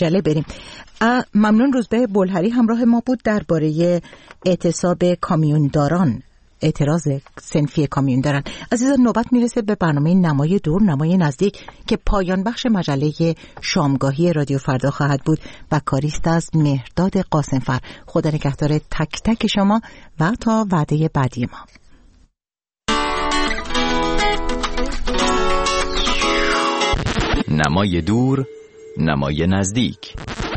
عجله بریم. ممنون. روزبه بلهری همراه ما بود درباره اعتصاب کامیونداران، اعتراض صنفی کامیونداران. عزیزان نوبت میرسه به برنامه نمای دور نمای نزدیک که پایان بخش مجله شامگاهی رادیو فردا خواهد بود و کاریست از مهرداد قاسمفر. خدا نگهدار تک تک شما و تا وعده بعدی ما. نمای دور نمای نزدیک.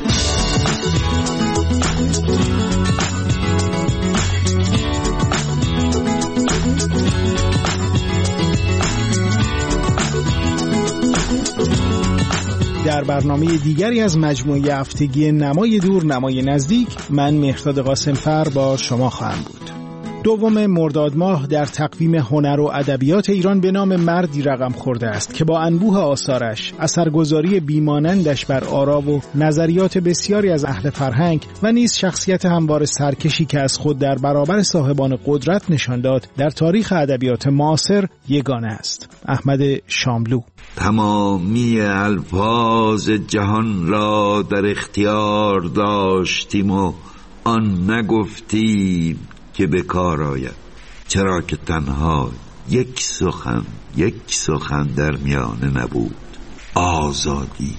در برنامه دیگری از مجموعه هفتگی نمای دور نمای نزدیک، من مهرداد قاسمفر با شما خواهم بود. 2 مرداد ماه در تقویم هنر و ادبیات ایران به نام مردی رقم خورده است که با انبوه آثارش، اثرگذاری بیمانندش بر آرا و نظریات بسیاری از اهل فرهنگ و نیز شخصیت هموار سرکشی که از خود در برابر صاحبان قدرت نشان داد، در تاریخ ادبیات معاصر یگانه است. احمد شاملو. تمامی الفاظ جهان را در اختیار داشتیم و آن نگفتیم که به کار آید، چرا که تنها یک سخن در میانه نبود: آزادی.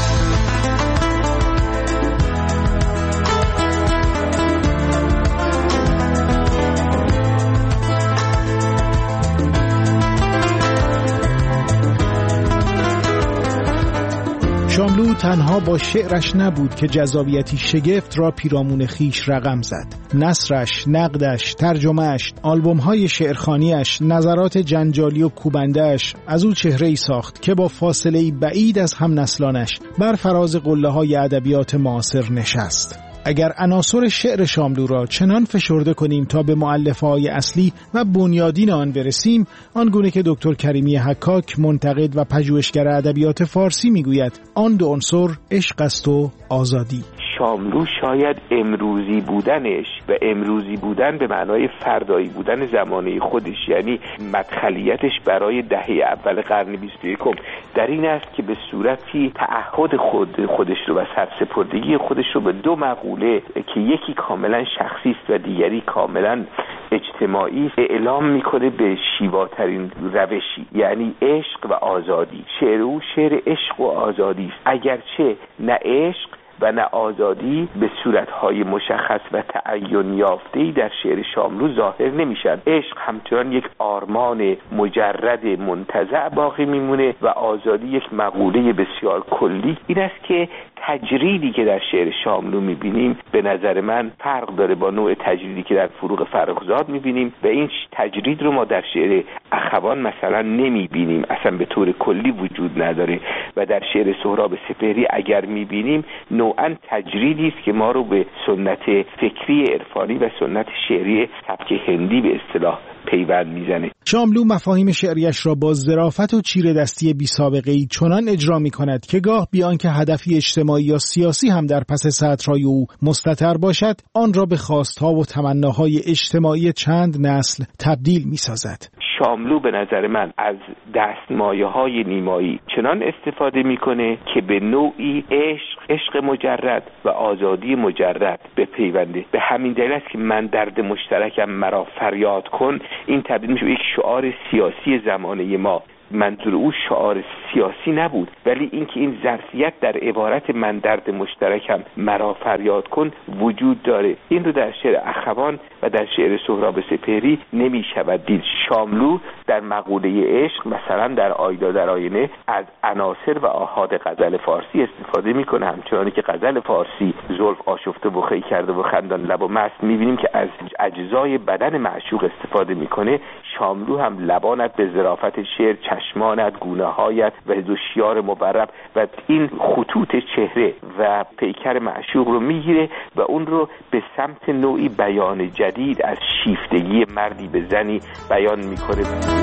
شاملو تنها با شعرش نبود که جذابیتی شگفت را پیرامون خیش رقم زد. نثرش، نقدش، ترجمهش، آلبوم‌های شعرخوانیش، نظرات جنجالی و کوبنده‌اش از او چهره‌ای ساخت که با فاصله‌ای بعید از هم نسلانش بر فراز قله‌های ادبیات معاصر نشست. اگر عناصر شعر شاملو را چنان فشرده کنیم تا به مؤلفه‌های اصلی و بنیادین آن برسیم، آنگونه که دکتر کریمی حکاک، منتقد و پژوهشگر ادبیات فارسی میگوید، آن 2 عنصر عشق است و آزادی. شاملو شاید امروزی بودنش و امروزی بودن به معنای فردایی بودن زمانه خودش، یعنی مدخلیتش برای دهه اول قرن 21 در این است که به صورتی تعهد خودش رو و سرسپردگی خودش رو به 2 مقوله که یکی کاملا شخصی است و دیگری کاملا اجتماعی اعلام میکنه به شیواترین روشی، یعنی عشق و آزادی. شعر او شعر عشق و آزادی است، اگرچه نه عشق و نه آزادی به صورتهای مشخص و تعین یافته‌ای در شعر شاملو ظاهر نمیشن. عشق همچنان یک آرمان مجرد منتزع باقی میمونه و آزادی یک مقوله بسیار کلی. این است که تجریدی که در شعر شاملو میبینیم به نظر من فرق داره با نوع تجریدی که در فروغ فرخزاد میبینیم و این تجرید رو ما در شعر اخوان مثلا نمیبینیم، اصلا به طور کلی وجود نداره و در شعر سهراب سپهری اگر میبینیم نوعاً تجریدی است که ما رو به سنت فکری عرفانی و سنت شعری سبک هندی به اصطلاح پیوند میزنه. شاملو مفاهیم شعریش را با ظرافت و چیره دستی بی سابقه‌ای چنان اجرا می‌کند که گاه بیان که هدفی اجتماعی یا سیاسی هم در پس سطرهای او مستتر باشد، آن را به خواستها و تمناهای اجتماعی چند نسل تبدیل می‌سازد. شاملو به نظر من از دستمایه‌های نیمایی چنان استفاده میکنه که به نوعی عشق مجرد و آزادی مجرد بپیونده. به همین دلیل است که من درد مشترکم مرا فریاد کن، این تبدیل میشه به یک شعار سیاسی زمانه ما. منظور او شعار سیاسی نبود، ولی اینکه این ظرفیت در عبارت من درد مشترکم مرا فریاد کن وجود داره. این رو در شعر اخوان و در شعر سهراب سپهری نمی شود دید. شاملو در مقوله عشق مثلا در آیدا در آینه از عناصر و آحاد غزل فارسی استفاده میکنه، همچنانی که غزل فارسی زلف آشفته و خی کرده و خندان لب و مست میبینیم که از اجزای بدن معشوق استفاده میکنه. شاملو هم لبانت به ظرافت شعر، چشمانت، گونه‌هایت و دوشیار مبرب و این خطوط چهره و پیکر معشوق رو میگیره و اون رو به سمت نوعی بیان جدید از شیفتگی مردی به زنی بیان میکنه.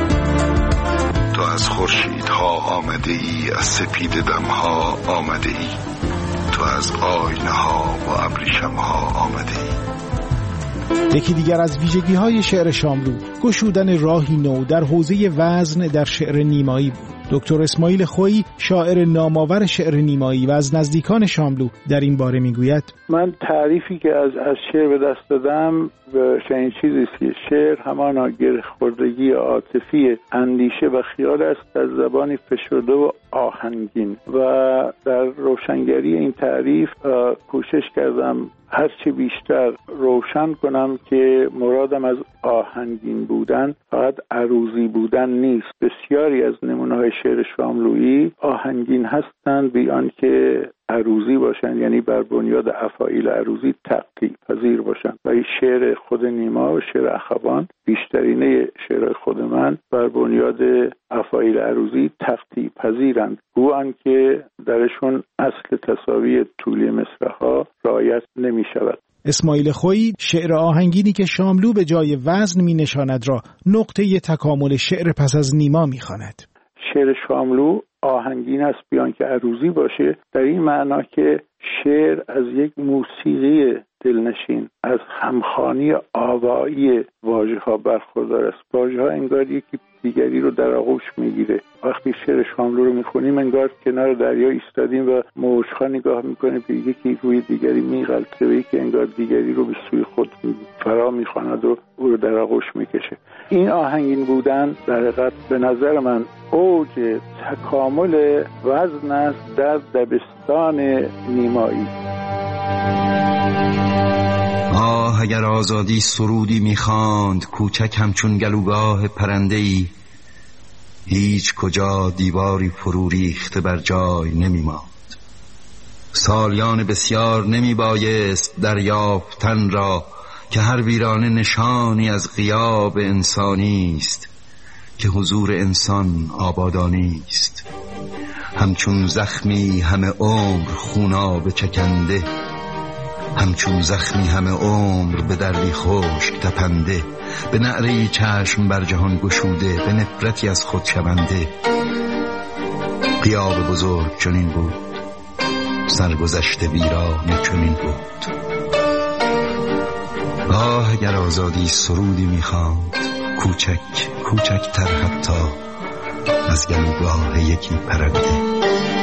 تو از خورشیدها آمده ای، از سپید دمها آمده ای، تو از آینه ها و ابریشم ها آمده ای. یکی دیگر از ویژگی‌های شعر شاملو گشودن راهی نو در حوزه وزن در شعر نیمایی بود. دکتر اسماعیل خویی شاعر نامآور شعر نیمایی و از نزدیکان شاملو در این باره میگوید: من تعریفی که از شعر به دست دادم چنین چیزی است که شعر همانا گره‌خوردگی عاطفی اندیشه و خیال است در زبانی فشرده و آهنگین. و در روشنگری این تعریف کوشش کردم هرچی بیشتر روشن کنم که مرادم از آهنگین بودن فقط عروضی بودن نیست. بسیاری از نمونه‌های شعر شاملویی آهنگین هستند بی آنکه عروضی باشند، یعنی بر بنیاد افاعیل عروضی تقطیع پذیر باشند. و این شعر خود نیما و شعر اخوان، بیشترینه شعر خود من، بر بنیاد افاعیل عروضی تقطیع پذیرند، گو آنکه درشون اصل تساوی طولی مصرع‌ها رعایت نمی شود. اسماعیل خویی شعر آهنگینی که شاملو به جای وزن می نشاند را نقطه تکامل شعر پس از نیما می خواند. شعر شاملو آهنگین است بیان که عروضی باشه، در این معنا که شعر از یک موسیقی دلنشین، از همخوانی آوایی واژه‌ها برخوردار است. واژه‌ها انگار یکی دیگری رو در آغوش میگیره. وقتی شعر شاملو رو میخونیم انگار کنار دریا ایستادیم و موج‌ها نگاه میکنیم که یکی روی دیگری میغلطه و یکی انگار دیگری رو به سوی خود فرا میخواند و او رو در آغوش میکشه. این آهنگین بودن در حقیقت به نظر من اوج تکامل وزن است در دبستان نیمایی. اگر آزادی سرودی میخواند کوچک همچون گلوگاه پرنده‌ای، هیچ کجا دیواری فرو ریخته بر جای نمیماند. سالیان بسیار نمیبایست دریافتن را که هر ویرانه نشانی از غیاب انسانی است، که حضور انسان آبادانی است. همچون زخمی همه عمر خونابه چکنده، همچون زخمی همه عمر به دردی خشک تپنده، به نعره‌ای چشم بر جهان گشوده، به نفرتی از خود شونده. غیاب بزرگ چنین بود، سرگذشت ویرانه چنین بود. اگر آزادی سرودی میخواند کوچک کوچکتر حتی از گلوگاه یکی پرنده.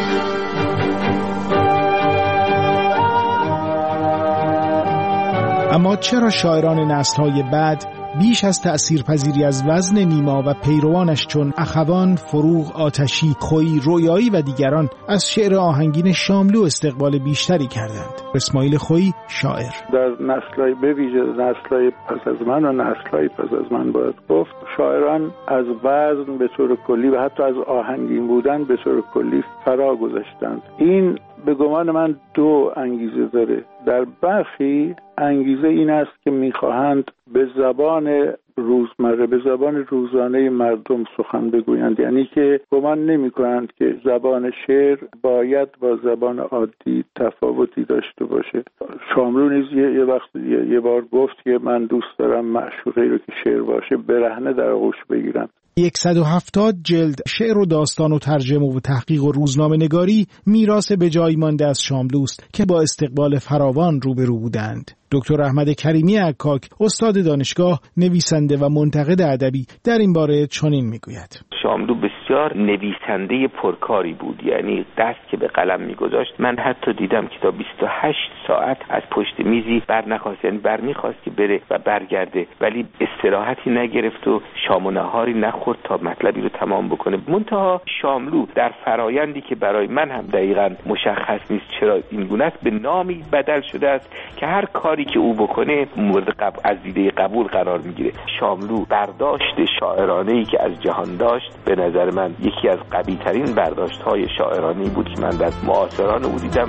اما چرا شاعران نسل‌های بعد بیش از تأثیرپذیری از وزن نیما و پیروانش چون اخوان، فروغ، آتشی، خویی، رویایی و دیگران از شعر آهنگین شاملو استقبال بیشتری کردند؟ اسماعیل خویی شاعر: در نسل‌های به ویژه نسل‌های پس از من و نسل‌های پس از من باید گفت شاعران از وزن به طور کلی و حتی از آهنگین بودن به طور کلی فرا گذاشتند. این به گمان من دو انگیزه داره. در برخی انگیزه این است که می‌خواهند به زبان روزمره، به زبان روزانه مردم سخن بگویند، یعنی که گمان نمی‌کنند که زبان شعر باید با زبان عادی تفاوتی داشته باشه. شاملو نیز یه بار گفت که من دوست دارم معشوقه‌ای رو که شعر باشه برهنه در آغوش بگیرم. 170 جلد شعر و داستان و ترجمه و تحقیق و روزنامه نگاری میراث به جای مانده از شاملوست که با استقبال فراوان روبرو بودند. دکتر احمد کریمی عکاک، استاد دانشگاه، نویسنده و منتقد ادبی، در این باره چنین میگوید: شاملو بسیار نویسنده پرکاری بود، یعنی دست که به قلم میگذاشت. من حتی دیدم که تا 28 ساعت از پشت میزی بر نخواست، یعنی بر میخواست که بره و برگرده، ولی استراحتی نگرفت و شام و نهاری نخورد تا مطلبی رو تمام بکنه. منتها شاملو در فرایندی که برای من هم دقیقاً مشخص نیست چرا این گونه است، به نامی بدل شده است که هر کاری که او بکنه مورد از دیده قبول قرار میگیره. شاملو برداشت شاعرانه‌ای که از جهان داشت به نظر من یکی از قوی‌ترین برداشت‌های شاعرانه‌ای بود که من در معاصران او دیدم.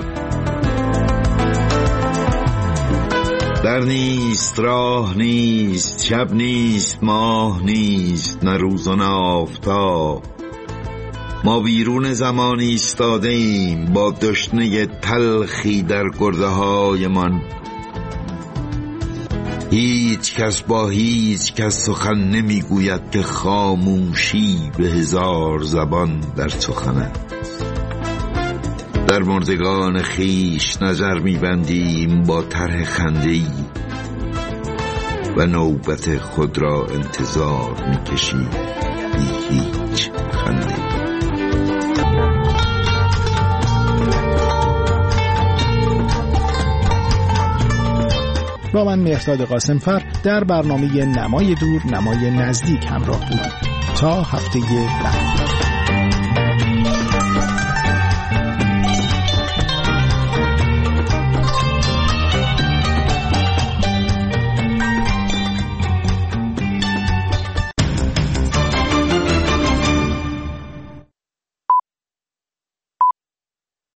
در نیست، راه نیست، شب نیست، ماه نیست، نه روز و نه آفتاب. ما بیرون زمان ایستاده ایم با دشنه تلخی در گرده من. هیچ کس با هیچ کس سخن نمیگوید که خاموشی به هزار زبان در سخن است. در مردگان خیش نظر میبندیم با طرح خنده‌ای و نوبت خود را انتظار میکشیم بی هیچ خنده. با من مهرداد قاسمفر در برنامه نمای دور نمای نزدیک همراه بودید. تا هفته بعد.